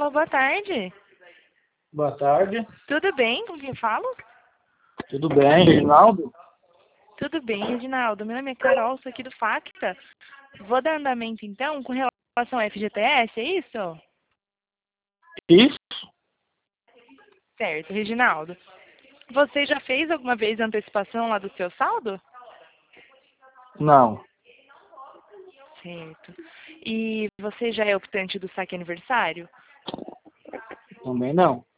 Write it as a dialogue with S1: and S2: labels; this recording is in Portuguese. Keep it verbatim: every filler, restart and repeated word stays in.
S1: Alô, boa tarde.
S2: Boa tarde.
S1: Tudo bem? Com quem falo?
S2: Tudo bem, Reginaldo?
S1: Tudo bem, Reginaldo. Meu nome é Carol, sou aqui do Facta. Vou dar andamento, então, com relação ao F G T S, é isso?
S2: Isso?
S1: Certo, Reginaldo. Você já fez alguma vez a antecipação lá do seu saldo?
S2: Não.
S1: Certo. E você já é optante do saque aniversário?
S2: Também não.